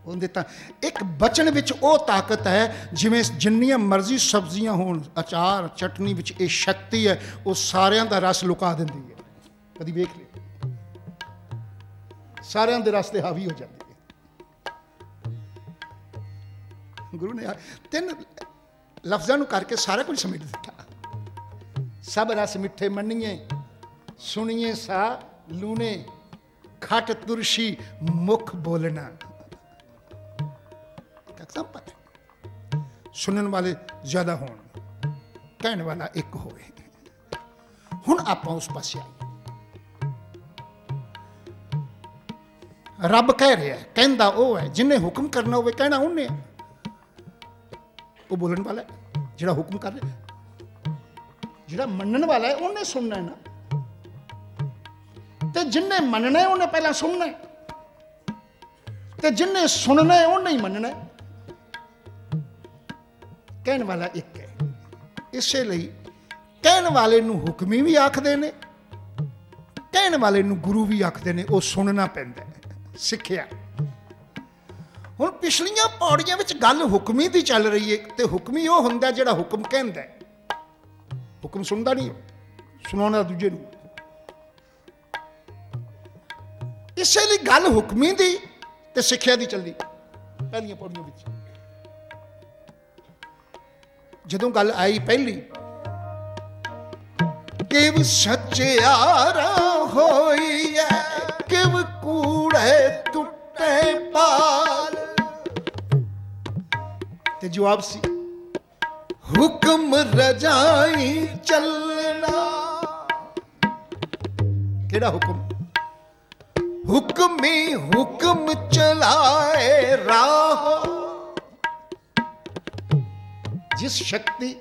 ਉਹਦੇ ਤਾਂ ਇੱਕ ਬਚਨ ਵਿੱਚ ਉਹ ਤਾਕਤ ਹੈ, ਜਿਵੇਂ ਜਿੰਨੀਆਂ ਮਰਜ਼ੀ ਸਬਜ਼ੀਆਂ ਹੋਣ, ਅਚਾਰ ਚਟਨੀ ਵਿੱਚ ਇਹ ਸ਼ਕਤੀ ਹੈ, ਉਹ ਸਾਰਿਆਂ ਦਾ ਰਸ ਲੁਕਾ ਦਿੰਦੀ ਹੈ। ਕਦੀ ਵੇਖ ਲਿਓ, ਸਾਰਿਆਂ ਦੇ ਰਸ ਤੇ ਹਾਵੀ ਹੋ ਜਾਂਦੀ ਹੈ। ਗੁਰੂ ਨੇ 3 ਲਫ਼ਜ਼ਾਂ ਨੂੰ ਕਰਕੇ ਸਾਰਾ ਕੁਝ ਸਮੇਟ ਦਿੱਤਾ। ਸਭ ਰਸ ਮਿੱਠੇ ਮੰਨੀਏ, ਸੁਣੀਏ ਸਾ ਲੂਣੇ, ਖਟ ਤੁਰਸ਼ੀ ਮੁਖ ਬੋਲਣਾ। ਸਭ ਪਤਾ, ਸੁਣਨ ਵਾਲੇ ਜ਼ਿਆਦਾ ਹੋਣ, ਕਹਿਣ ਵਾਲਾ ਇੱਕ ਹੋਵੇ। ਹੁਣ ਆਪਾਂ ਉਸ ਪਾਸੇ ਆਈਏ। ਰੱਬ ਕਹਿ ਰਿਹਾ, ਕਹਿੰਦਾ ਉਹ ਹੈ ਜਿਹਨੇ ਹੁਕਮ ਕਰਨਾ ਹੋਵੇ, ਕਹਿਣਾ ਉਹਨੇ। ਉਹ ਬੋਲਣ ਵਾਲਾ ਜਿਹੜਾ ਹੁਕਮ ਕਰ ਰਿਹਾ, ਜਿਹੜਾ ਮੰਨਣ ਵਾਲਾ ਹੈ ਉਹਨੇ ਸੁਣਨਾ ਨਾ। ਤੇ ਜਿੰਨੇ ਮੰਨਣਾ ਹੈ ਉਹਨੇ ਪਹਿਲਾਂ ਸੁਣਨਾ, ਤੇ ਜਿੰਨੇ ਸੁਣਨਾ ਹੈ ਉਹਨੇ ਹੀ ਮੰਨਣਾ। ਕਹਿਣ ਵਾਲਾ ਇੱਕ ਹੈ। ਇਸੇ ਲਈ ਕਹਿਣ ਵਾਲੇ ਨੂੰ ਹੁਕਮੀ ਵੀ ਆਖਦੇ ਨੇ, ਕਹਿਣ ਵਾਲੇ ਨੂੰ ਗੁਰੂ ਵੀ ਆਖਦੇ ਨੇ। ਉਹ ਸੁਣਨਾ ਪੈਂਦਾ, ਸਿੱਖਿਆ। ਹੁਣ ਪਿਛਲੀਆਂ ਪੌੜੀਆਂ ਵਿੱਚ ਗੱਲ ਹੁਕਮੀ ਦੀ ਚੱਲ ਰਹੀ ਹੈ, ਤੇ ਹੁਕਮੀ ਉਹ ਹੁੰਦਾ ਜਿਹੜਾ ਹੁਕਮ ਕਹਿੰਦਾ। ਹੁਕਮ ਸੁਣਦਾ ਨਹੀਂ, ਸੁਣਾਉਣਾ ਦੂਜੇ ਨੂੰ। ਇਸੇ ਲਈ ਗੱਲ ਹੁਕਮੀ ਦੀ ਤੇ ਸਿੱਖਿਆ ਦੀ ਚੱਲਦੀ ਪਹਿਲੀਆਂ ਪੌੜੀਆਂ ਵਿੱਚ। ਜਦੋਂ ਗੱਲ ਆਈ ਪਹਿਲੀ, ਕਿਵ ਸੱਚਿਆਰਾ ਹੋਈ ਹੈ, ਕਿਵ ਕੂੜੇ ਟੁੱਟੇ ਪਾਲ, ਤੇ ਜਵਾਬ ਸੀ ਹੁਕਮ ਰਜਾਈ ਚੱਲਣਾ। ਕਿਹੜਾ ਹੁਕਮ? ਹੁਕਮੀ ਹੁਕਮ ਚਲਾਏ ਰਾਹ। ਜਿਸ ਸ਼ਕਤੀ,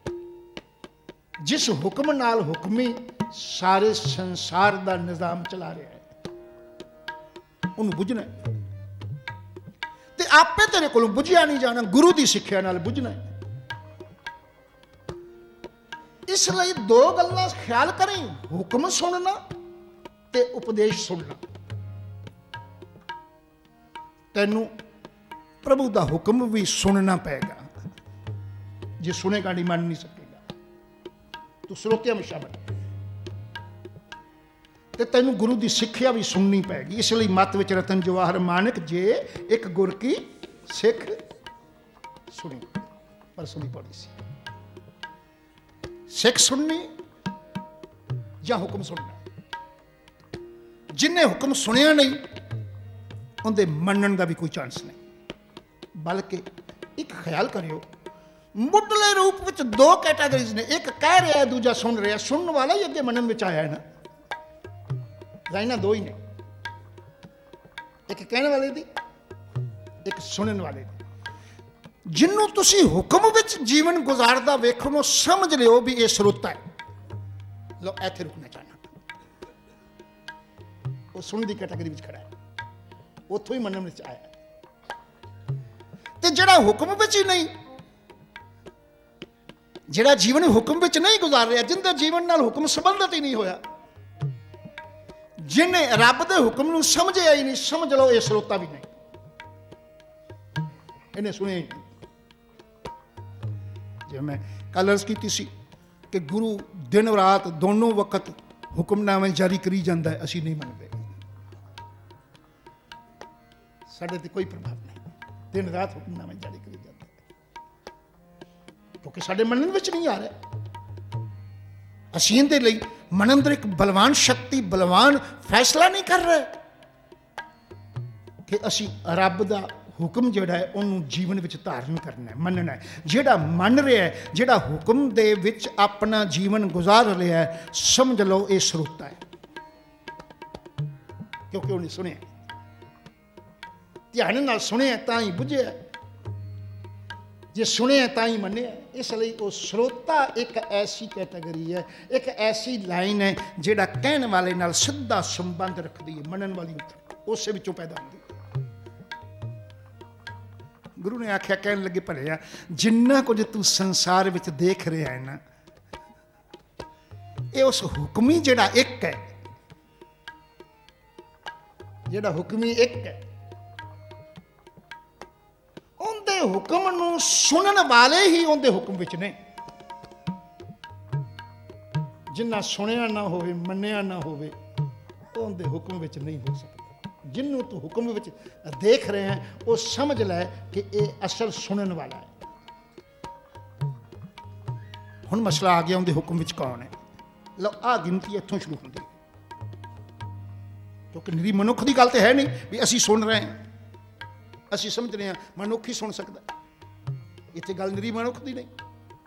ਜਿਸ ਹੁਕਮ ਨਾਲ ਹੁਕਮੀ ਸਾਰੇ ਸੰਸਾਰ ਦਾ ਨਿਜ਼ਾਮ ਚਲਾ ਰਿਹਾ ਹੈ, ਉਹਨੂੰ ਬੁੱਝਣਾ ਤੇ ਆਪੇ ਤੇਰੇ ਕੋਲੋਂ ਬੁੱਝਿਆ ਨਹੀਂ ਜਾਣਾ, ਗੁਰੂ ਦੀ ਸਿੱਖਿਆ ਨਾਲ ਬੁੱਝਣਾ। ਇਸ ਲਈ 2 ਗੱਲਾਂ ਖਿਆਲ ਕਰੀਂ, ਹੁਕਮ ਸੁਣਨਾ ਤੇ ਉਪਦੇਸ਼ ਸੁਣਨਾ। ਤੈਨੂੰ ਪ੍ਰਭੂ ਦਾ ਹੁਕਮ ਵੀ ਸੁਣਨਾ ਪਏਗਾ। ਜੇ ਸੁਣੇਗਾ ਨਹੀਂ, ਮੰਨ ਨਹੀਂ ਸਕੇਗਾ, ਤੂੰ ਸਰੋਤਿਆਂ ਵਿੱਚ ਸ਼ਾਮਲ। ਤੇ ਤੈਨੂੰ ਗੁਰੂ ਦੀ ਸਿੱਖਿਆ ਵੀ ਸੁਣਨੀ ਪਏਗੀ। ਇਸ ਲਈ ਮੱਤ ਵਿੱਚ ਰਤਨ ਜਵਾਹਰ ਮਾਨਕ, ਜੇ ਇੱਕ ਗੁਰ ਕੀ ਸਿੱਖ ਸੁਣੀ, ਪਰ ਸੁਣੀ ਪੜੀ ਸੀ। ਸਿੱਖ ਸੁਣਨੀ ਜਾਂ ਹੁਕਮ ਸੁਣਨਾ। ਜਿੰਨੇ ਹੁਕਮ ਸੁਣਿਆ ਨਹੀਂ, ਉਹਦੇ ਮੰਨਣ ਦਾ ਵੀ ਕੋਈ ਚਾਂਸ ਨਹੀਂ। ਬਲਕਿ ਇੱਕ ਖਿਆਲ ਕਰਿਓ, ਮੁੱਢਲੇ ਰੂਪ ਵਿੱਚ 2 ਕੈਟਾਗਰੀਜ਼ ਨੇ। ਇੱਕ ਕਹਿ ਰਿਹਾ, ਦੂਜਾ ਸੁਣ ਰਿਹਾ। ਸੁਣਨ ਵਾਲਾ ਹੀ ਅੱਗੇ ਮੰਨਣ ਵਿੱਚ ਆਇਆ ਹੈ ਨਾ। ਲਾਈਨਾਂ 2 ਹੀ ਨੇ, ਇੱਕ ਕਹਿਣ ਵਾਲੇ ਦੀ, ਇੱਕ ਸੁਣਨ ਵਾਲੇ ਦੀ। ਜਿਹਨੂੰ ਤੁਸੀਂ ਹੁਕਮ ਵਿੱਚ ਜੀਵਨ ਗੁਜ਼ਾਰਦਾ ਵੇਖੋ, ਸਮਝ ਲਿਓ ਵੀ ਇਹ ਸਰੋਤਾ ਹੈ। ਲੋ ਇੱਥੇ ਰੁਕਣਾ ਚਾਹਨਾ। ਉਹ ਸੁਣਨ ਦੀ ਕੈਟਾਗਰੀ ਵਿੱਚ ਖੜਾ ਹੈ, ਉੱਥੋਂ ਹੀ ਮੰਨਣ ਵਿੱਚ ਆਇਆ। ਤੇ ਜਿਹੜਾ ਹੁਕਮ ਵਿੱਚ ਹੀ ਨਹੀਂ, ਜਿਹੜਾ ਜੀਵਨ ਹੁਕਮ ਵਿੱਚ ਨਹੀਂ ਗੁਜ਼ਾਰ ਰਿਹਾ, ਜਿੰਦੇ ਜੀਵਨ ਨਾਲ ਹੁਕਮ ਸੰਬੰਧਿਤ ਹੀ ਨਹੀਂ ਹੋਇਆ, ਜਿਹਨੇ ਰੱਬ ਦੇ ਹੁਕਮ ਨੂੰ ਸਮਝਿਆ ਹੀ ਨਹੀਂ, ਸਮਝ ਲਓ ਇਹ ਸਰੋਤਾ ਵੀ ਨਹੀਂ। ਇਹਨੇ ਸੁਣਿਆ ਹੀ ਨਹੀਂ। ਜਿਵੇਂ ਮੈਂ ਕੱਲ੍ਹ ਅਰਜ਼ ਕੀਤੀ ਸੀ ਕਿ ਗੁਰੂ ਦਿਨ ਰਾਤ ਦੋਨੋਂ ਵਕਤ ਹੁਕਮਨਾਮੇ ਜਾਰੀ ਕਰੀ ਜਾਂਦਾ ਹੈ, ਅਸੀਂ ਨਹੀਂ ਮੰਨਦੇ। ਸਾਡੇ ਤੇ ਕੋਈ ਪ੍ਰਭਾਵ ਨਹੀਂ। ਦਿਨ ਰਾਤ ਹੁਕਮਨਾਮੇ ਜਾਰੀ ਕਰੀ ਜਾਂਦਾ, ਕਿਉਂਕਿ ਸਾਡੇ ਮੰਨਣ ਵਿੱਚ ਨਹੀਂ ਆ ਰਿਹਾ। ਅਸੀਂ ਇਹਦੇ ਲਈ ਮਨ ਅੰਦਰ ਇੱਕ ਬਲਵਾਨ ਸ਼ਕਤੀ, ਬਲਵਾਨ ਫੈਸਲਾ ਨਹੀਂ ਕਰ ਰਹੇ ਕਿ ਅਸੀਂ ਰੱਬ ਦਾ ਹੁਕਮ ਜਿਹੜਾ ਹੈ ਉਹਨੂੰ ਜੀਵਨ ਵਿੱਚ ਧਾਰਨ ਕਰਨਾ ਹੈ, ਮੰਨਣਾ ਹੈ। ਜਿਹੜਾ ਮੰਨ ਰਿਹਾ ਹੈ, ਜਿਹੜਾ ਹੁਕਮ ਦੇ ਵਿੱਚ ਆਪਣਾ ਜੀਵਨ ਗੁਜ਼ਾਰ ਰਿਹਾ ਹੈ, ਸਮਝ ਲਓ ਇਹ ਸਰੋਤਾ ਹੈ, ਕਿਉਂਕਿ ਉਹਨੇ ਸੁਣਿਆ, ਧਿਆਨ ਨਾਲ ਸੁਣਿਆ ਤਾਂ ਹੀ ਬੁੱਝਿਆ, ਜੇ ਸੁਣਿਆ ਤਾਂ ਹੀ ਮੰਨਿਆ। ਇਸ ਲਈ ਉਹ ਸਰੋਤਾ ਇੱਕ ਐਸੀ ਕੈਟਾਗਰੀ ਹੈ, ਇੱਕ ਐਸੀ ਲਾਈਨ ਹੈ ਜਿਹੜਾ ਕਹਿਣ ਵਾਲੇ ਨਾਲ ਸਿੱਧਾ ਸੰਬੰਧ ਰੱਖਦੀ ਹੈ, ਮੰਨਣ ਵਾਲੀ ਉਸੇ ਵਿੱਚੋਂ ਪੈਦਾ ਹੁੰਦੀ। ਗੁਰੂ ਨੇ ਆਖਿਆ, ਕਹਿਣ ਲੱਗੇ ਭਲਿਆ, ਜਿੰਨਾ ਕੁਝ ਤੂੰ ਸੰਸਾਰ ਵਿੱਚ ਦੇਖ ਰਿਹਾ ਹੈ ਨਾ, ਇਹ ਉਸ ਹੁਕਮੀ ਜਿਹੜਾ ਇੱਕ ਹੈ, ਜਿਹੜਾ ਹੁਕਮੀ ਇੱਕ ਹੈ, हुक्म नूं सुनन वाले ही उहदे हुक्म विच ने। जिन्ना सुनिया ना होवे, मन्निया ना होवे, उहदे हुक्म विच नहीं हो सकता। जिन्नू तू हुक्म विच देख रहे हैं वो समझ लै कि ये असल सुनन वाला है। हुण मसला आ गया उहदे हुक्म विच कौन है। लो आ गिनती इत्थों शुरू होंदी है, क्योंकि निरी मनुख की गल तो है नहीं भी असी सुन रहे हैं, असी समझ रहे हैं मनुख ही सुन सकता। इत्थे गल निरी मनुख की नहीं।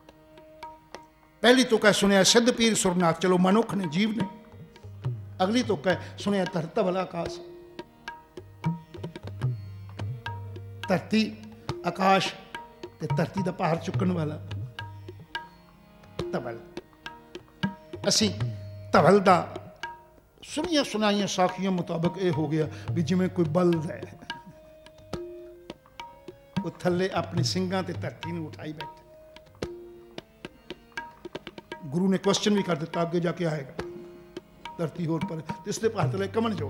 पहली तो कह सुनिया सिद्ध पीर सुरनाथ, चलो मनुख ने, जीव ने। अगली तो कह सुनिया धरता वाला आकाश, धरती आकाश ते धरती का भार चुकन वाला धवल। असी धवल का सुनिया सुनाइया साखियों मुताबिक यह हो गया भी जिमें कोई बल्द है, वो थले अपने सिंगां ते धरती में उठाई बैठे। गुरु ने क्वेश्चन भी कर दिता आगे जाके आएगा, धरती होर पर तिसदे भार तले कमन जो।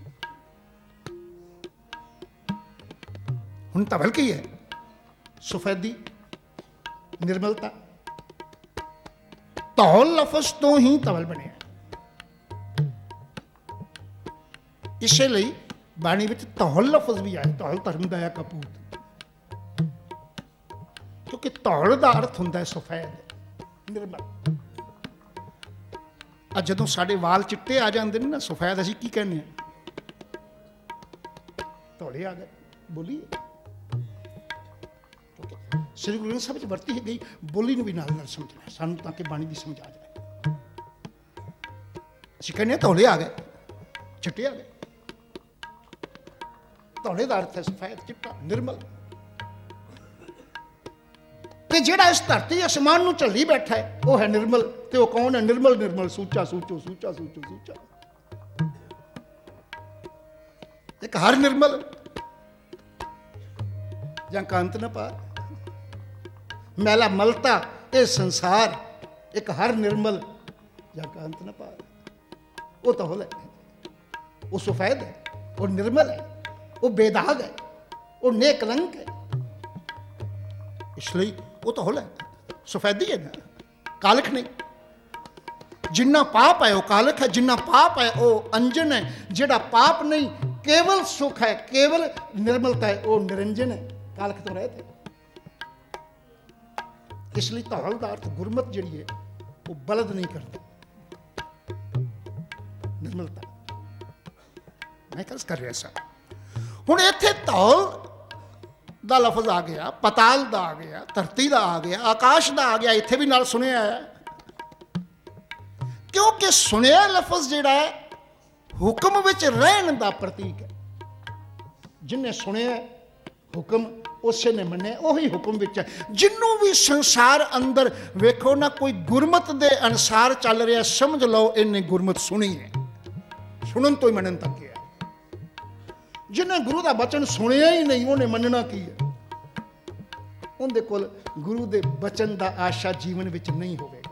हुण धवल की है? सफेदी, निर्मलता। धौल लफज तो ही धवल बने। इसलिए बाणी विच धौल लफज भी आए, धौल धर्म दया कपूत, क्योंकि धौल का अर्थ होंदा है सफेद, निर्मल। जदों साडे वाल चिट्टे आ जाते हैं ना सफेद, असीं की कहने धौले आ गए, बोलिए। श्री गुरु ग्रंथ साहिब वरती है गई बोली भी नाल नाल समझना सानू, ताकि बाणी की समझ आ जाए। असीं कहने धौले आ गए, चिट्टे आ गए। धौले का अर्थ है सफेद, चिट्टा, निर्मल। ते जिहड़ा इस धरती आसमान नूं झल्ली बैठा है वो है निर्मल। ते वो कौन है? निर्मल, निर्मल सूचा सूचो सूचा सूचो सूचा। एक हर निर्मल जां कांत न पार, मैला मलता ये संसार, एक हर निर्मल जां कांत न पार। वो तो होल है, वो सफेद है, वो निर्मल है, वो बेदाग है, वो नेकलंक है। इसलिए वो तो होल है, सफेदी है ना, कालख नहीं। जिन्ना पाप है वो कालख है, जिन्ना पाप है वो अंजन है, जिहड़ा पाप नहीं केवल सुख है, केवल निर्मलता है, वो निरंजन है। कालख तो रहे थे। इसलिए धौल का अर्थ गुरमत जिहड़ी है वो बलद नहीं करती, निर्मलता। मैं कल कर रहा सा हुण इत्थे धौल दा लफज आ गया, पताल दा आ गया, धरती दा आ गया, आकाश दा आ गया, इत्थे भी नाल सुनिया है। क्योंकि सुनिया लफज जिहड़ा है हुक्म विच रहन दा प्रतीक है। जिन्हें सुनिया हुक्म उसे ने मन्ने, उही हुक्म विच है। जिन्हों भी संसार अंदर वेखो ना कोई गुरमत दे अनुसार चल रहा, समझ लो इन्हें गुरमत सुनी है। सुनन तो ही मनन तक है। जिन्हें गुरु का बचन सुनिया ही नहीं उन्हें मनना की है। उनके कोल गुरु के बचन का आशा जीवन विच नहीं होगा।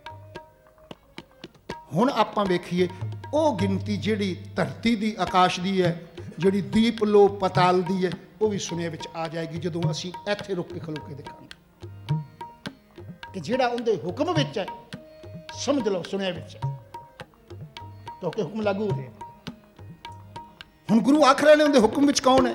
हुण आपां वेखीए वो गिनती जिहड़ी धरती दी आकाश दी है, जिहड़ी दीप लो पताल दी है, वो भी सुनिया विच आ जाएगी जदों असीं इत्थे रुक के खलो के देखांगे कि जिहड़ा उनके हुक्म विच है, समझ लो सुनिया विच है, क्योंकि हुक्म लागू हो रहे। हुण गुरु आख रहे ने उनके हुक्म विच कौन है?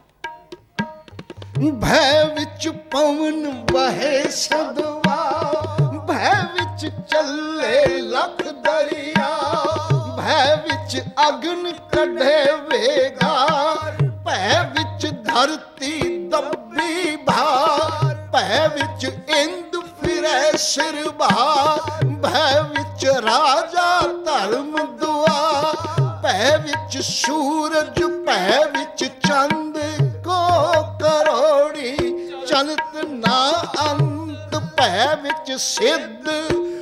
भय विच पवन वहे सदवा, भय विच चले लख दरिया, भय विच अग्न कढ़े वेगार, भय विच धरती दब्बी भार, भय विच इंद फिरे सिर भार, भय विच राजा धर्म दुआ, भय विच सूरज, भय विच चंद को करोड़ी चलत ना अंत, भय विच सिद्ध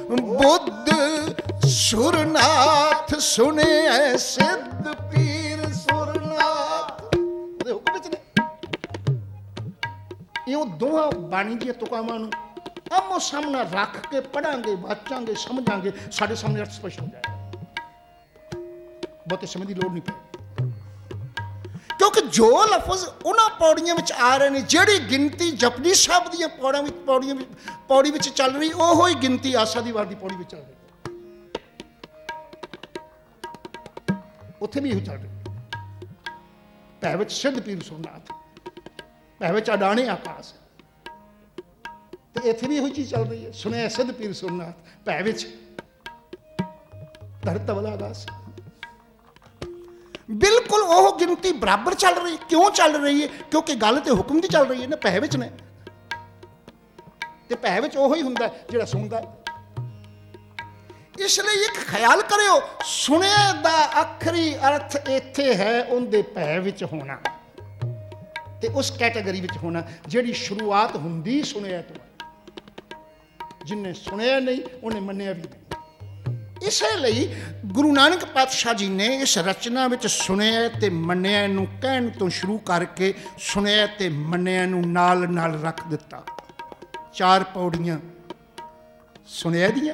बुद्ध सुरनाथ, सुने सिद्ध पीर सुरनाथ। हुक्म विच ने ये दोहां बाणी दी तुकावां नूं आमो सामना रख के पढ़ांगे, वाचांगे, समझांगे, साडे सामने अर्थ स्पष्ट हो जाएगा। बहुते समय की लोड़ नहीं पड़ेगी, क्योंकि जो लफज उन्होंने पौड़ियों में आ रहे हैं, जिहड़ी गिनती जपजी साहब दी पौड़ी में चल रही, वो ही गिनती आसा दी वार दी पौड़ी में चल रही, उत्थे भी यही चल रही। भै विच सिद्ध पीर सुरनाथ, भै विच अडाणे आकाश, तो इत्थे भी यही चीज़ चल रही है। सुने सिद्ध पीर सुरनाथ, भै विच धरत वाला आकाश। बिल्कुल वो गिनती बराबर चल रही। क्यों चल रही है? क्योंकि गल तो हुक्म की चल रही है ना, भै विच ने, ते भै विच ओही हुंदा जिहड़ा सुनदा। इसलिए एक ख्याल करियो, सुने दा आखिरी अर्थ इत्थे है उनके भै विच होना, ते उस कैटेगरी विच होना जिहड़ी शुरुआत हुंदी सुनिया तो। जिन्हें सुनिया नहीं उन्हें मन्निया भी नहीं। इसलिए गुरु नानक पातशाह जी ने इस रचना विच सुनिया ते मन्निया नूं कहण तो शुरू करके सुनिया ते मन्निया नूं नाल नाल रख दिता। 4 पौड़ियां सुनिया दियां,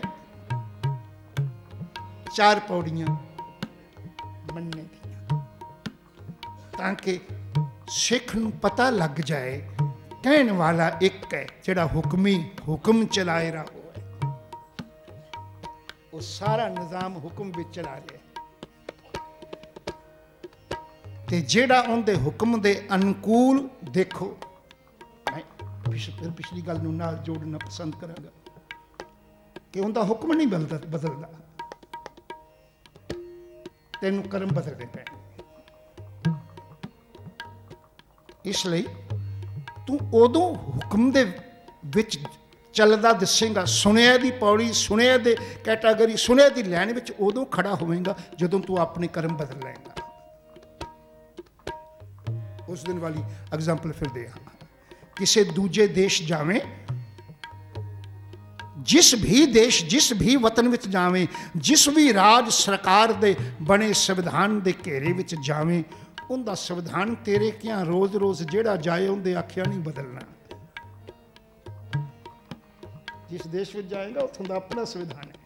4 पौड़ियां मन्ने दियां, ताकि सिख नूं पता लग जाए कहण वाला एक है जिहड़ा हुक्मी हुक्म चलाए रहा हो, वो सारा निज़ाम हुक्म विच चला रहा, ते जिहड़ा उनके हुक्म दे अनुकूल। देखो मैं फिर पिछली गल नूं नाल जोड़ना पसंद करांगा कि उनका हुक्म नहीं बदलदा, तेनू कर्म बदलने पैणे। इसलिए तू उदों हुक्म दे विच चलदा दिसेगा, सुनिया दी पौड़ी, सुनिया दे कैटागरी, सुनिया दी लैन विच उदों खड़ा होवेगा जदों तू अपने कर्म बदल लेगा। उस दिन वाली एग्जाम्पल फिर दे, किसी दूजे देश जावें, जिस भी वतन विच जावें, जिस भी राज सरकार दे बने संविधान दे घेरे विच जावें, उनका संविधान तेरे क्या रोज़ रोज़ जेड़ा जाए उनके आख्या नहीं बदलना। जिस देश में जाएगा उत्थों का अपना संविधान है,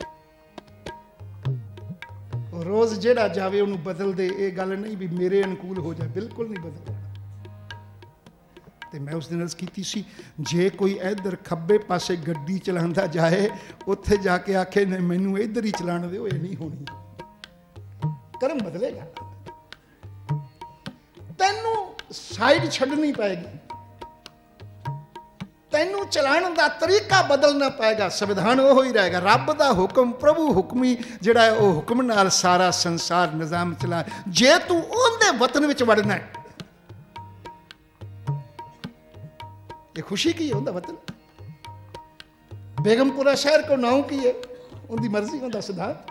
रोज़ जेड़ा जावे उन्होंने बदल दे, ये गल नहीं भी मेरे अनुकूल हो जाए, बिल्कुल नहीं बदलना। तो मैं उस दिन अर्ज़ की सी, जे कोई इधर खब्बे पासे गड्डी चलाता जाए, उत्थे जाके आखे नहीं मैनू इधर ही चलाने दे, ये नहीं होनी, कर्म बदलेगा। तैनू साइड छड्डनी पैगी, तैनू चलाने का तरीका बदलना पेगा, संविधान वो ही रहेगा। रब का हुक्म, प्रभु हुक्मी जिहड़ा है, वो हुक्म नाल सारा संसार निज़ाम चला। जे तू उनके वतन विच वड़ना है, ये खुशी की है उनका वतन। बेगमपुरा शहर को नाम की है, उनकी मर्जी, उनका सिद्धांत।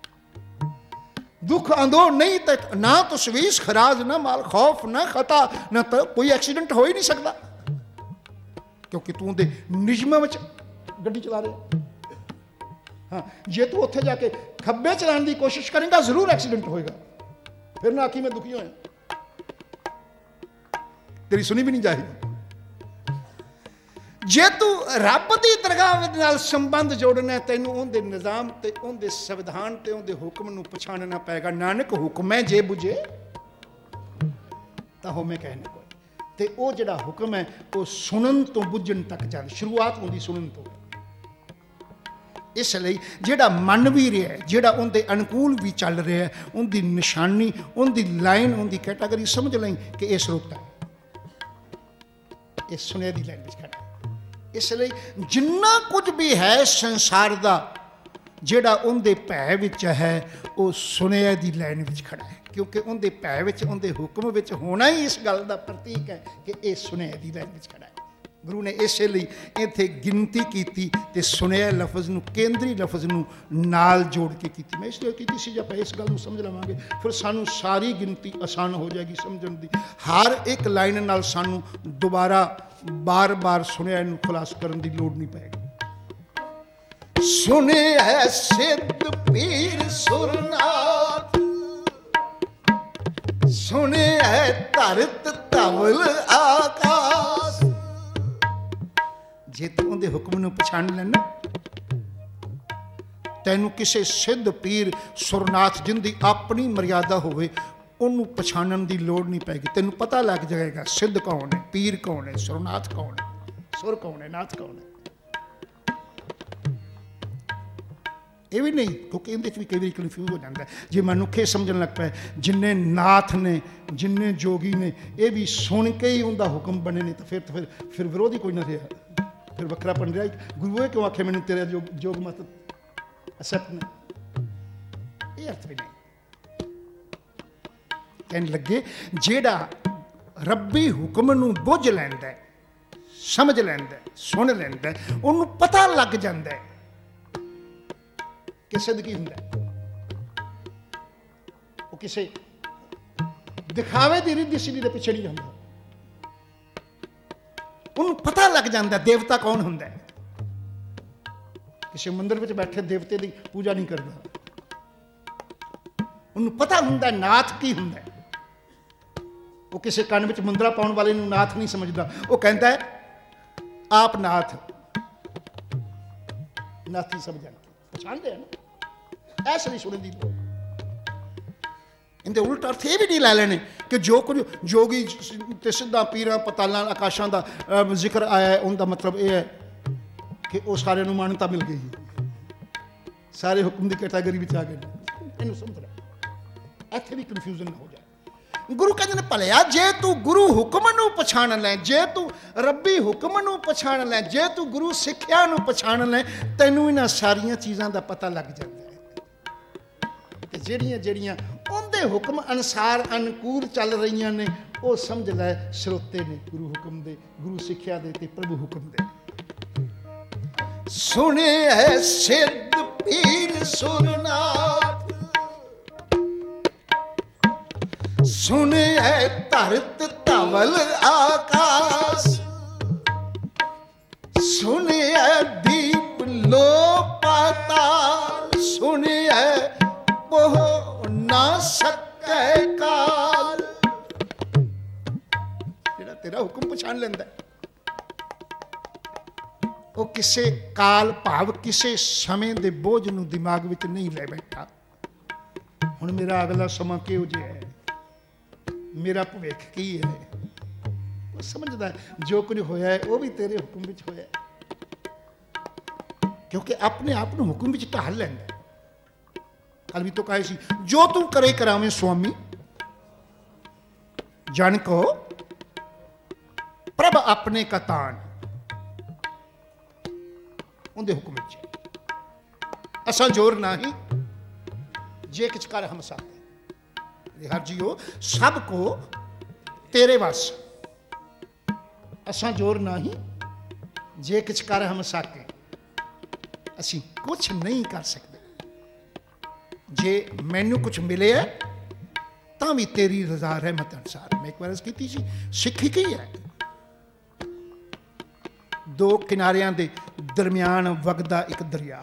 दुख आंदो नहीं तक ना तो तशवीश खराज, ना माल खौफ, ना खता, ना तो कोई एक्सीडेंट हो ही नहीं सकता, क्योंकि तू उनके निजम में गड्डी चला रहा। हाँ, जे तू उत्थे जाके खब्बे चलाने की कोशिश करेगा जरूर एक्सीडेंट होएगा, फिर ना आखी मैं दुखी होया, तेरी सुनी भी नहीं जाएगी। जे तू रब की दरगाह नाल संबंध जोड़ना, तेनू उनके निज़ाम ते उनके संविधान ते उनके हुक्म नू पछाणना पेगा। नानक हुक्म है जे बुझे तां होवे कहने कोई, ते वो जिहड़ा हुक्म है वो सुनन तो बुझण तक जाए, शुरुआत होंदी सुनन तो। इसलिए जिहड़ा मन भी रहा है, जिहड़ा उनके अनुकूल भी चल रहा है, उनकी निशानी, उनकी लाइन, उनकी कैटागरी समझ लें कि यह स्रोता है, इस सुनिया की लाइन में खड़ा है। इसलिए जिन्ना कुछ भी है संसार का जिहड़ा उनके भै विच है, वो सुनिया की लाइन में खड़ा है, क्योंकि उनके भै विच, उनके हुक्म विच होना ही इस गल का प्रतीक है कि यह सुनिया की लाइन में खड़ा है। गुरु ने इसलिए इत्थे गिनती की ते सुनिया लफज नूं, केंद्री लफज नूं नाल जोड़ के की। मैं इसलिए की सी, जब इस गल नूं समझ लवांगे फिर सानू सारी गिनती आसान हो जाएगी समझण दी। हर एक लाइन नाल सानू दोबारा बार बार सुनिया नूं खुलास करन दी लोड़ नहीं पैगी। सुने है सिद्ध पीर सुरनाथ, सुने है धरत धवल आकाश। जे तू उनके हुक्म नूं पछाण लेना, तैनू किसी सिद्ध पीर सुरनाथ जिनकी अपनी मर्यादा होवे, ਉਹਨੂੰ ਪਛਾਣਨ ਦੀ ਲੋੜ ਨਹੀਂ ਪੈਗੀ। ਤੈਨੂੰ ਪਤਾ ਲੱਗ ਜਾਏਗਾ ਸਿੱਧ ਕੌਣ ਹੈ, ਪੀਰ ਕੌਣ ਹੈ, ਸੁਰਨਾਥ ਕੌਣ ਹੈ, ਸੁਰ ਕੌਣ ਹੈ, ਨਾਥ ਕੌਣ ਹੈ। ਇਹ ਵੀ ਨਹੀਂ, ਕਿਉਂਕਿ ਇਹਦੇ 'ਚ ਵੀ ਕਈ ਵਾਰੀ ਕਨਫਿਊਜ਼ ਹੋ ਜਾਂਦਾ। ਜੇ ਮਨੁੱਖ ਇਹ ਸਮਝਣ ਲੱਗ ਪਿਆ ਜਿੰਨੇ ਨਾਥ ਨੇ, ਜਿੰਨੇ ਜੋਗੀ ਨੇ, ਇਹ ਵੀ ਸੁਣ ਕੇ ਹੀ ਉਹਦਾ ਹੁਕਮ ਬਣੇ ਨੇ, ਤਾਂ ਫਿਰ ਵਿਰੋਧ ਹੀ ਕੋਈ ਨਾ ਰਿਹਾ। ਫਿਰ ਵੱਖਰਾ ਬਣ ਰਿਹਾ। ਗੁਰੂ ਇਹ ਕਿਉਂ ਆਖੇ ਮੈਨੂੰ ਤੇਰਾ ਜੋਗ ਮਤ ਅਸੈਪਟ ਨਹੀਂ, ਇਹ ਅਰਥ ਵੀ ਨਹੀਂ। ਕਹਿਣ ਲੱਗੇ ਜਿਹੜਾ ਰੱਬੀ ਹੁਕਮ ਨੂੰ ਬੁੱਝ ਲੈਂਦਾ, ਸਮਝ ਲੈਂਦਾ, ਸੁਣ ਲੈਂਦਾ, ਉਹਨੂੰ ਪਤਾ ਲੱਗ ਜਾਂਦਾ ਕਿ ਸਿੱਧ ਕੀ ਹੁੰਦਾ। ਉਹ ਕਿਸੇ ਦਿਖਾਵੇ ਦੀ ਰਿੱਧੀ ਸਿੱਧੀ ਦੇ ਪਿੱਛੇ ਨਹੀਂ ਜਾਂਦਾ। ਉਹਨੂੰ ਪਤਾ ਲੱਗ ਜਾਂਦਾ ਦੇਵਤਾ ਕੌਣ ਹੁੰਦਾ। ਕਿਸੇ ਮੰਦਿਰ ਵਿੱਚ ਬੈਠੇ ਦੇਵਤੇ ਦੀ ਪੂਜਾ ਨਹੀਂ ਕਰਦਾ। ਉਹਨੂੰ ਪਤਾ ਹੁੰਦਾ ਨਾਥ ਕੀ ਹੁੰਦਾ। ਉਹ ਕਿਸੇ ਕੰਨ ਵਿੱਚ ਮੁੰਦਰਾ ਪਾਉਣ ਵਾਲੇ ਨੂੰ ਨਾਥ ਨਹੀਂ ਸਮਝਦਾ। ਉਹ ਕਹਿੰਦਾ ਆਪ ਨਾਥ, ਨਾਥੀ ਸਮਝਣ ਪਛਾਣਦੇ ਆ ਨਾ। ਐਸ ਨਹੀਂ ਸੁਣਨ ਦੀ ਲੋੜ। ਇਹਦੇ ਉਲਟ ਅਰਥ ਇਹ ਵੀ ਨਹੀਂ ਲੈ ਲੈਣੇ ਕਿ ਜੋ ਕੁਝ ਜੋਗੀ ਤੇ ਸਿੱਧਾ ਪੀਰਾਂ ਪਤਾਲਾਂ ਆਕਾਸ਼ਾਂ ਦਾ ਜ਼ਿਕਰ ਆਇਆ ਹੈ, ਉਹਦਾ ਮਤਲਬ ਇਹ ਹੈ ਕਿ ਉਹ ਸਾਰਿਆਂ ਨੂੰ ਮਾਨਤਾ ਮਿਲ ਗਈ, ਸਾਰੇ ਹੁਕਮ ਦੀ ਕੈਟਾਗਰੀ ਵਿੱਚ ਆ ਗਏ। ਇਹਨੂੰ ਸਮਝਣਾ, ਇੱਥੇ ਵੀ ਕਨਫਿਊਜ਼ਨ ਨਾ ਹੋ ਜਾਏ। ਗੁਰੂ ਕਹਿੰਦੇ ਨੇ ਭਲਿਆ ਜੇ ਤੂੰ ਗੁਰੂ ਹੁਕਮ ਨੂੰ ਪਛਾਣ ਲੈ, ਜੇ ਤੂੰ ਰੱਬੀ ਹੁਕਮ ਨੂੰ ਪਛਾਣ ਲੈ, ਜੇ ਤੂੰ ਗੁਰੂ ਸਿੱਖਿਆ ਨੂੰ ਪਛਾਣ ਲੈ, ਤੈਨੂੰ ਇਹਨਾਂ ਸਾਰੀਆਂ ਚੀਜ਼ਾਂ ਦਾ ਪਤਾ ਲੱਗ ਜਾਂਦਾ ਹੈ। ਤੇ ਜਿਹੜੀਆਂ ਜਿਹੜੀਆਂ ਉਹਦੇ ਹੁਕਮ ਅਨੁਸਾਰ ਅਨੁਕੂਲ ਚੱਲ ਰਹੀਆਂ ਨੇ, ਉਹ ਸਮਝ ਲੈ ਸਰੋਤੇ ਨੇ ਗੁਰੂ ਹੁਕਮ ਦੇ, ਗੁਰੂ ਸਿੱਖਿਆ ਦੇ ਤੇ ਪ੍ਰਭੂ ਹੁਕਮ ਦੇ। ਸੁਣੇ ਸਿੱਧ ਪੀਰ ਸੁਰਨਾਥ, ਸੁਣੇ ਧਰਤ ਧਵਲ ਆਕਾਸ਼, ਸੁਣੇ ਦੀਪ ਲੋ ਪਾਤਾਲ, ਸੁਣੇ ਪੋਹ ਨਾ ਸਕੈ ਕਾਲ। ਜਿਹੜਾ ਤੇਰਾ ਹੁਕਮ ਪਛਾਣ ਲੈਂਦਾ, ਉਹ ਕਿਸੇ ਕਾਲ ਭਾਵ ਕਿਸੇ ਸਮੇਂ ਦੇ ਬੋਝ ਨੂੰ ਦਿਮਾਗ ਵਿੱਚ ਨਹੀਂ ਲੈ ਬੈਠਾ। ਹੁਣ ਮੇਰਾ ਅਗਲਾ ਸਮਾਂ ਕਿਹੋ ਜਿਹਾ ਹੈ, ਮੇਰਾ ਭਵਿੱਖ ਕੀ ਹੈ, ਉਹ ਸਮਝਦਾ ਜੋ ਕੁਝ ਹੋਇਆ ਹੈ ਉਹ ਵੀ ਤੇਰੇ ਹੁਕਮ ਵਿੱਚ ਹੋਇਆ, ਕਿਉਂਕਿ ਆਪਣੇ ਆਪ ਨੂੰ ਹੁਕਮ ਵਿੱਚ ਢਾਲ ਲੈਂਦਾ। ਕੱਲ ਵੀ ਤੋਂ ਕਹੇ ਸੀ ਜੋ ਤੂੰ ਕਰੇ ਕਰਾਵੇਂ ਸੁਆਮੀ, ਜਨ ਕੋ ਪ੍ਰਭ ਆਪਣੇ ਕਤਾਨ। ਉਹਦੇ ਹੁਕਮ ਵਿੱਚ ਅਸਾਂ ਜੋਰ ਨਹੀਂ ਜੇ ਕਿਛ ਕਰ ਹਮ ਸਾਥੇ। हर जियो सब को तेरे वस, असां जोर नहीं जे किछ कर हम साके। असी कुछ नहीं कर सकते। जे मैनू कुछ मिले है तां भी तेरी रजा रहमत अनुसार। मैं एक बार अर्ज की सी, सिक्खी की है दो किनारियां दे दरम्यान वगदा एक दरिया,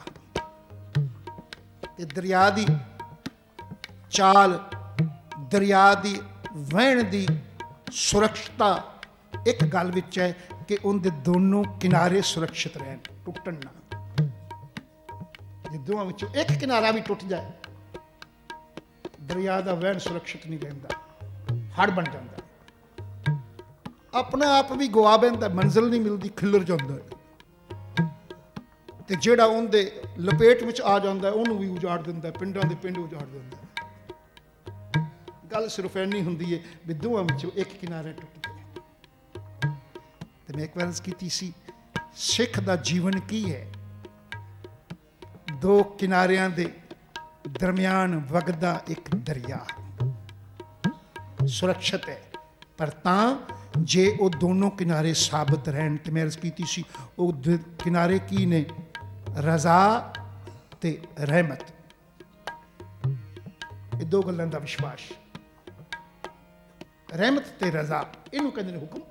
ते दरिया दी चाल, दरिया की वहन की सुरक्षता एक गल विच है कि उनके दोनों किनारे सुरक्षित रहन, टुटन ना। जे दोवां विचों एक किनारा भी टुट जाए, दरिया का वहन सुरक्षित नहीं रहिंदा, हड़ बन जाता, अपना आप भी गवा बैठता, मंजिल नहीं मिलती, खिलर जाता। ते जिहड़ा उनके लपेट विच आ जाता है उन्होंने भी उजाड़ दिंदा, पिंडां दे पिंड उजाड़ दिंदा। गल सिर्फ इन्नी हुंदी है भी दोवां विचों एक किनारा टुट गया। तो मैं एक बार की सी, सिख दा जीवन की है दो किनारियां दे दरम्यान वगदा एक दरिया, सुरक्षित है, पर तां जे वो दोनों किनारे साबित रहन। तो मैं अर्ज की सी वो किनारे की ने, रजा ते रहमत, ये दो गल्लां दा विश्वास। रहमत ते रजा इनू कहते हैं हुक्म।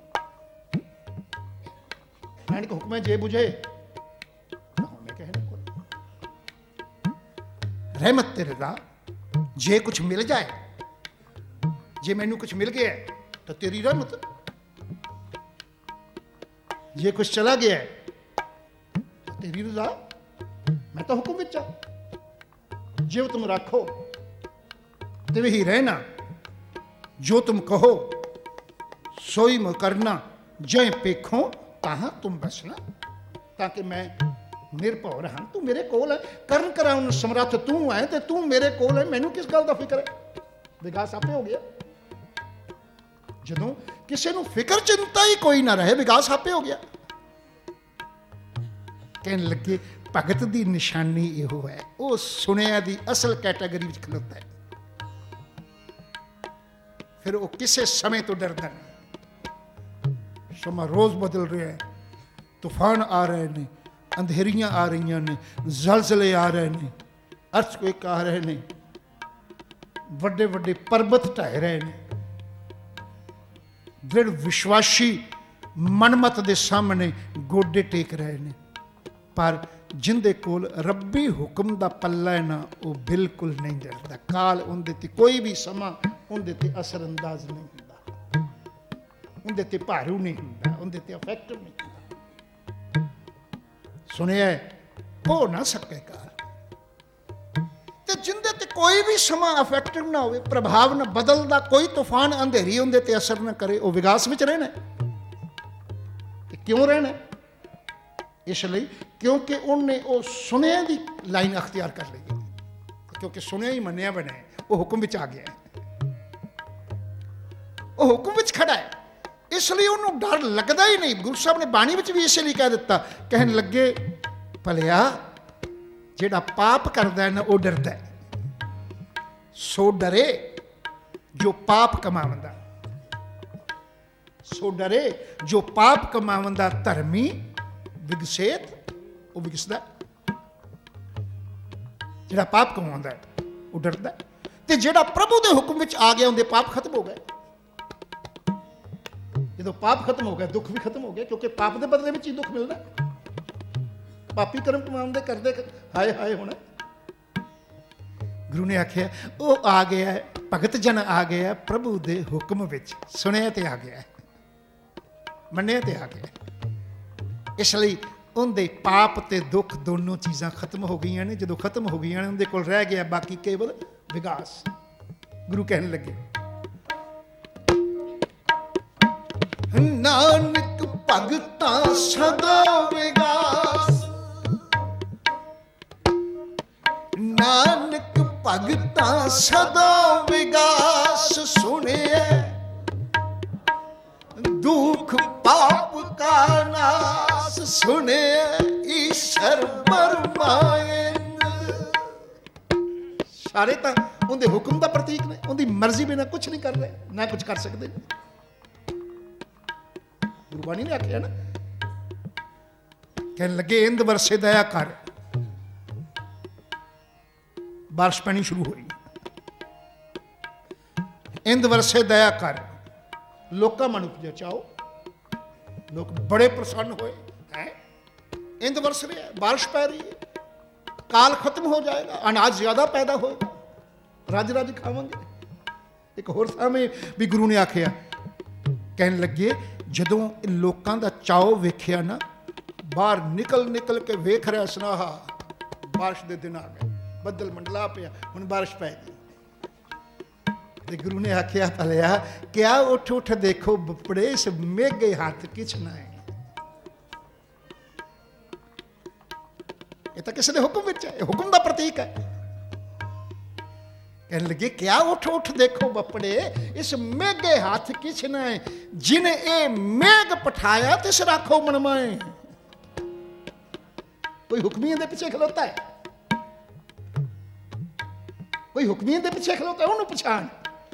नानक हुक्म जे बुझे मैं कहने को, रहमत ते रजा, जे कुछ मिल जाए, जे मैनू कुछ मिल गया है तो तेरी रहमत, जे कुछ चला गया है तो तेरी रजा। मैं तो हुक्म विच जे तुम रखो ते वही रहना, जो तुम कहो सोई मैं करना, जय पेखो ताहां तुम बसना। ताकि मैं निर्भव रहा, तू मेरे कोल है, करन कराउन समर्थ तू है, ते तू मेरे कोल है, मैनू किस गल दा फिक्र है। विकास आपे हो गया। जदों किसी नू फिक्र चिंता ही कोई ना रहे, विकास आपे हो गया। कहन लगे भगत दी निशानी इहो है, वो सुनिया दी असल कैटेगरी विच खलोता है। फिर वो किसी समय तो डरदा नहीं। समा रोज बदल रहा है, तूफान आ रहे हैं, अंधेरियां आ रही ने, जलजले आ रहे हैं, अर्थक्वेक आ रहे हैं, वड्डे वड्डे पर्वत ढह रहे हैं। दृढ़ विश्वासी मनमत दे सामने गोडे टेक रहे हैं, पर जिंदे कोल रब्बी हुक्म दा पल्ला है ना, वो बिल्कुल नहीं डरदा। काल उनदे ते कोई भी समा उनदे ते असर अंदाज नहीं हुंदा, उनदे ते भारू नहीं हुंदा, उनदे ते इफेक्टिव नहीं हुंदा। सुनिया हो ना सके काल, ते जिंदे ते कोई भी समा इफेक्टिव ना हो, प्रभाव ना बदलदा, कोई तूफान अंधेरी उनदे ते असर ना करे, वो विकास विच रहना। क्यों रहना? इसलिए क्योंकि उन्हें वो सुनिया की लाइन अख्तियार कर ली है, क्योंकि सुनिया ही मनिया बने, वो हुक्म विच आ गया है, वो हुक्म विच खड़ा है, इसलिए उन्होंने डर लगता ही नहीं। गुरु साहब ने बाणी विच भी इसलिए कह दिता, कहन लगे भलिया जेड़ा पाप करता है ना, वो डरता है, सो डरे जो पाप कमावंदा, सो डरे जो पाप कमावंदा, धर्मी विगसेत वो विगसदा। जेड़ा पाप कमाउंदा है वो डरदा है, ते जेड़ा प्रभु दे हुक्म विच आ गया, उनके पाप खत्म हो गए। जो पाप खत्म हो गया, दुख भी खत्म हो गया, क्योंकि पाप के बदले में ही दुख मिलना। पापी कर्म कमाउंदे करदे हाय हाय होना। गुरु ने आख्या वो आ गया है, भगत जन आ गया प्रभु दे हुक्म विच, सुनिया ते आ गया है, मन्निया ते आ गया है। इसलिए उनके पाप ते दुख दोनों चीज़ां खत्म हो गई ने। जो खत्म हो गई ने, उनके कोल रह गया बाकी केवल विकास। गुरु कहने लगे नानक भगता सदा विकास, नानक भगता सदा विकास, सुने दुख पाप का नाश, सुने ईश्वर बरमाएन। सारे तो उनके हुक्म का प्रतीक ने, उनकी मर्जी बिना कुछ नहीं कर रहे, ना कुछ कर सकते। गुरबाणी ने आख्या ना, कहने लगे इंद बरसे दया कर। बारिश पैनी शुरू हुई, इंद बरसे दया कर, लोका मन उपजे चाओ। लोग बड़े प्रसन्न हुए हैं, इंद बरस रही है, बारिश पै रही है, काल खत्म हो जाएगा, अनाज ज्यादा पैदा होगा, रज रज खावेंगे। एक होर सामने भी गुरु ने आख्या, कहने लगे जदों लोगों का चाओ वेख्या ना, बाहर निकल निकल के वेख रहा सुनाहा, बारिश के दिन आ गए, बदल मंडला पिया, हुण बारिश पै गई। ते गुरु ने आख्या भलिया क्या उठ उठ देखो बपड़े, इस मेघे हाथ किछ ना है। ये तो किसी ने हुक्म विच है, हुक्म का प्रतीक है। कहने लगे क्या उठ उठ देखो बपड़े, इस मेघे हाथ किछ ना है, जिन ए मेघ पठाया तिस राखो मनमाए। कोई हुक्मियत के पीछे खलोता है, कोई हुक्मियत के पीछे खलोता है, उन्होंने पछाण।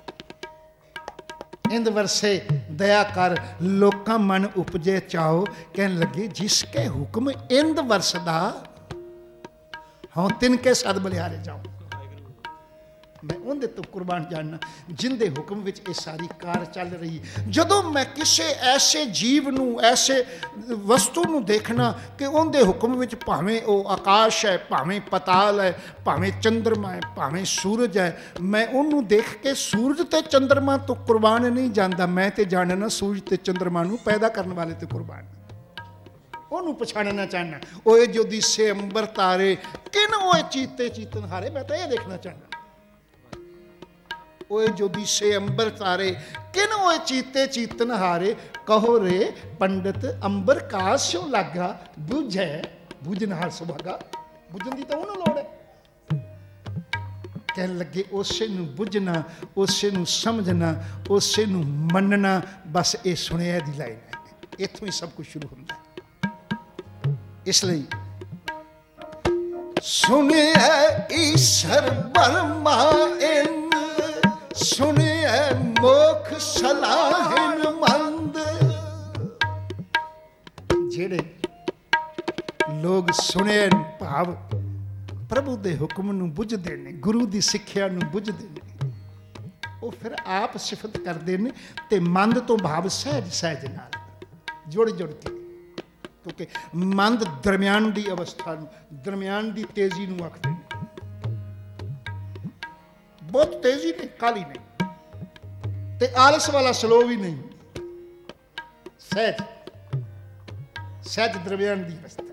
इंद वरसे दया कर, लोका मन उपजे चाओ। कहने लगे जिसके हुक्म इंद वरसदा, हाँ तिनके सद बलिहारे जाओ। मैं उनके तो कुर्बान जानना जिंदे हुक्म विच ये सारी कार चल रही। जदों मैं किसी ऐसे जीव नू, ऐसे वस्तु नू देखना कि उनके हुक्म विच भावें वो आकाश है, भावें पताल है, भावें चंद्रमा है, भावें सूरज है, मैं उन्होंने देख के सूरज ते चंद्रमा तो कुर्बान नहीं जाता। मैं तो जानना सूरज ते चंद्रमा नू पैदा करने वाले तो कुर्बान, उन्होंने पछाणना चाहना। ओए जो दिसे अंबर तारे, किन ओए चीते चीतन हारे, मैं तो ये देखना चाहना। ओए जो दिसे अंबर तारे, किन ओए चीते चीतन हारे, कहो रे पंडित अंबर का स्यों लागा, बुझे बुझनहार सुभागा। बुझन की तो उन्होंने लोड़ है। कहन लगे उसे नूं बुझना, उसे नूं समझना, उसे नूं मनना, बस ये सुनिया दी लाइन है। इत्थों ही सब कुछ शुरू होता है। इसलिए सुनिए ईश्वर बर्मा इन, सुनिए मोख सलाहिन मंद। जेड़े लोग सुने भाव प्रभु दे हुक्म नूं बुझदे ने, गुरु दी सिक्ख्या नूं बुझदे ने, वो फिर आप सिफत करते हैं ते मंद तो भाव सहज सहज नाल जुड़ जुड़ के। क्योंकि मंद दरम्यान की अवस्था, दरम्यान की तेजी नूं आखदे ने। बहुत तेजी नहीं, काली नहीं, ते आलस वाला स्लो भी नहीं, सहज सहज दरम्यान की अवस्था।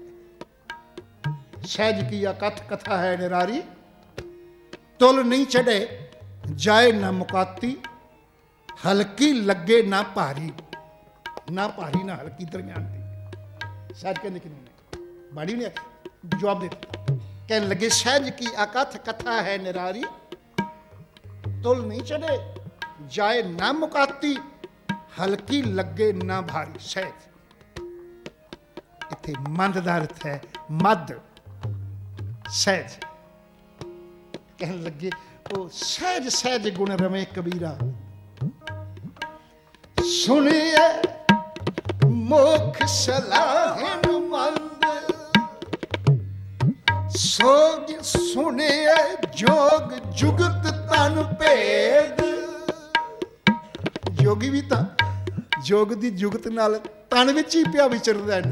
सहज की कथ कथा है निरारी, तुल नहीं चढ़े जाए ना मुकाती, हल्की लगे ना भारी, ना भारी ना हल्की, दरम्यान दी। सहज कहने की नहीं, बाड़ी ने जवाब दे दिया। कहने लगे सहज की अकथ कथा है निरारी, तुल नहीं चढ़े जाए ना मुकाती, हल्की लगे ना भारी। सहज इत्थे मंद दा अर्थ है मद, सहज। कहने लगे वो सहज सहज गुण रमे कबीरा, सुनिए मोख सलाहिन मंद, सोग सुनिए जोग जुगत तन भेद। जोगी भी तां जोग दी जुगत नाल तन विच ही पिया विचरदा है।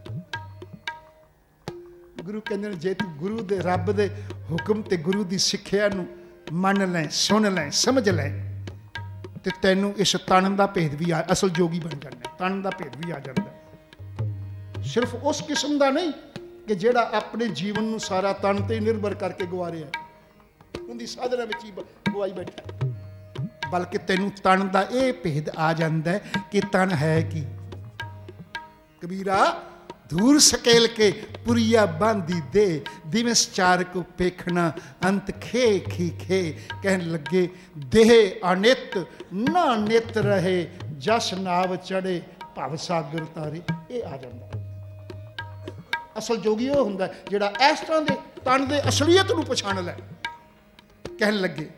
गुरु कहते हैं जे तू गुरु दे रब दे हुक्म ते गुरु दी सिक्ख्या नूं मन लें, सुन लें, समझ लें, तो तैनूं इस तन दा भेद भी असल जोगी बन जाना। तन दा भेद भी आ जाता। सिर्फ उस किस्म का नहीं कि जेड़ा अपने जीवन नूं सारा तन ते निर्भर करके गवा रहा है, उनकी साधना में ही गवाई बैठा, बल्कि तैनूं तन दा ये भेद आ जाता है कि तन है की। कबीरा दूर सकेल के पुरिया बांधी दे, दिवस चार को पेखना अंत खे खी खे। कहने लगे देह अनित ना नित रहे, जस नाव चढ़े भव सागर तारे। ये आ जाता। असल जोगी वो हुंदा जिहड़ा इस तरह के तन के असलीयत नूं पछाण लै। कहने लगे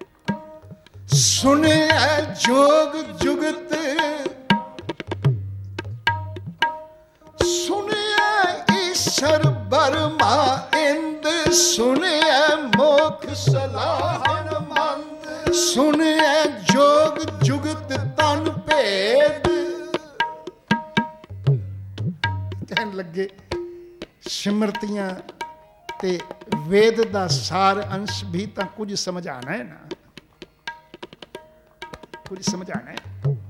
सुने जोग जुगत, सुनिए ईश्वर बर्मा इंद, सुनिए मोख सलाहन मंद, सुनिए जोग जुगत तन भेद। कहने लगे सिमरतियां ते वेद दा सार अंश भी तां कुछ समझ आना है ना, कुछ समझ आना है।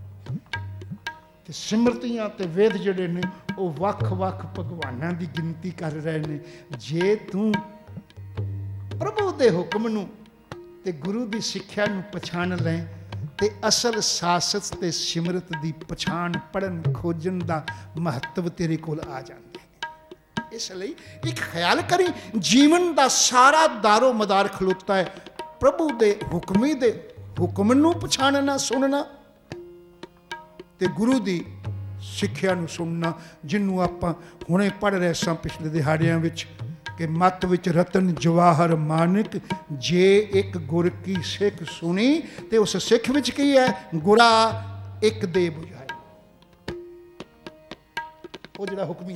सिमरतियां ते वेद जिहड़े ने वो वख-वख भगवानां दी गिनती कर रहे ने। जे तू प्रभु दे हुक्म नूं ते गुरु दी सिक्ख्या नूं पछाण लें ते असल सासत ते सिमरत दी पछाण पढ़न खोजन दा महत्व तेरे कोल आ जांदा है। इसलिए एक ख्याल करी, जीवन दा सारा दारो मदार खलोता है प्रभु दे हुक्मी दे हुक्म नूं पछाणना, सुनना ते गुरु दी सिक्ख्या नूं सुनना, जिन्हों आपां हुणे पढ़ रहे सां पिछले दिहाड़ियां विच कि मत विच रतन जवाहर मानक, जे एक गुर की सिख सुनी ते उस सिख विच की है गुरा एक दे बुझाए। वो जिहड़ा हुक्मी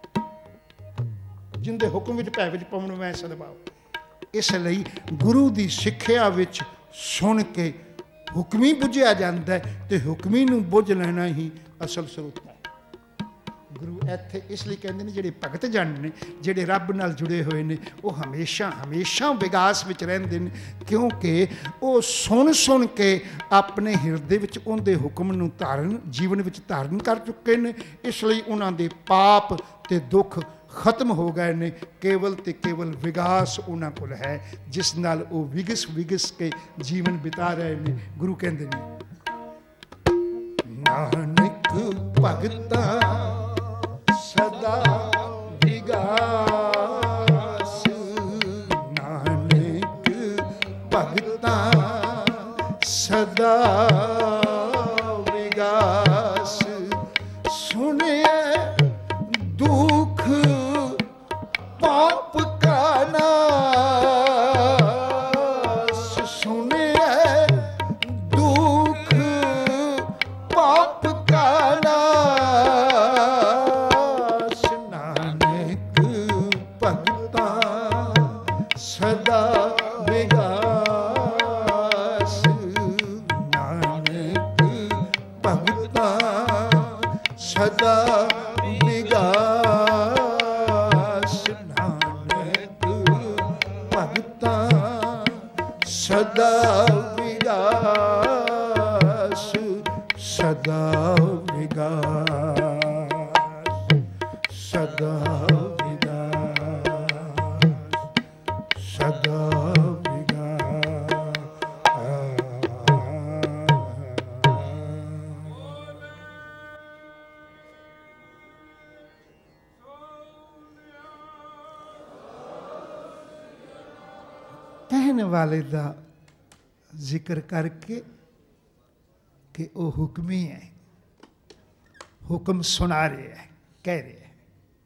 जिंदे हुक्म विच भै विच पवन मैं सदभाव। इसलिए गुरु दी सिक्ख्या विच सुन के हुक्मी बुझिया जाता है, तो हुक्मी नूं बुझ लेना ही असल स्रोत है। गुरु इत्थे इसलिए कहते हैं जिहड़े भगत जन ने, जिहड़े रब नाल जुड़े हुए ने, वो हमेशा हमेशा विकास विच रहिंदे ने, क्योंकि वो सुन सुन के अपने हिरदे विच उहदे हुक्म नूं धारण जीवन विच धारण कर चुके हैं। इसलिए उन्हां दे पाप ते दुख खत्म हो गए ने, केवल ते केवल विगास उन्हां कोल है जिस नाल वो विगस विगस के जीवन बिता रहे ने। गुरु कहते ने नानक भगता सदा विगास, नानक भगता सदा विगास, सुने दुख पाप का नाश, सुने दुख पाप का नाश, नानक भगता सदा विगास, नानक भगता सदा विगास, नानक भगता सदा विगास, सदा विगास, सदा विगास, सदा कहने वाले दा जिक्र करके कि वो हुक्मी है, हुक्म सुना रहे है, कह रहे है,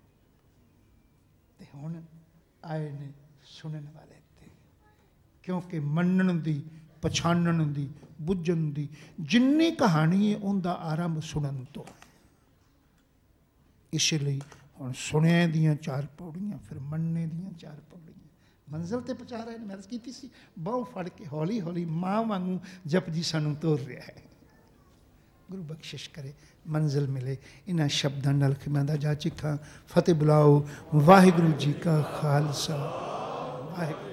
ते हुण आए ने सुनने वाले ते, क्योंकि मनन दी पछाणन दी बुझन दी जिन्नी कहानी है उनका आरंभ सुनन तो है। इसलिए हुण सुनिया दियां 4 पौड़ियां, फिर मनने दियां 4 पौड़ियां, मंजिल ते पहुँचा रहे हैं। मैं की सी बहु फड़ के हौली हौली माँ वांगू जपजी सानू तोर रहा है। गुरु बख्शिश करे मंजिल मिले। इन्हां शब्दां नाल खिमां दा जा चिखा फतेह बुलाओ। वाहिगुरू जी का खालसा, वाहिगुरू।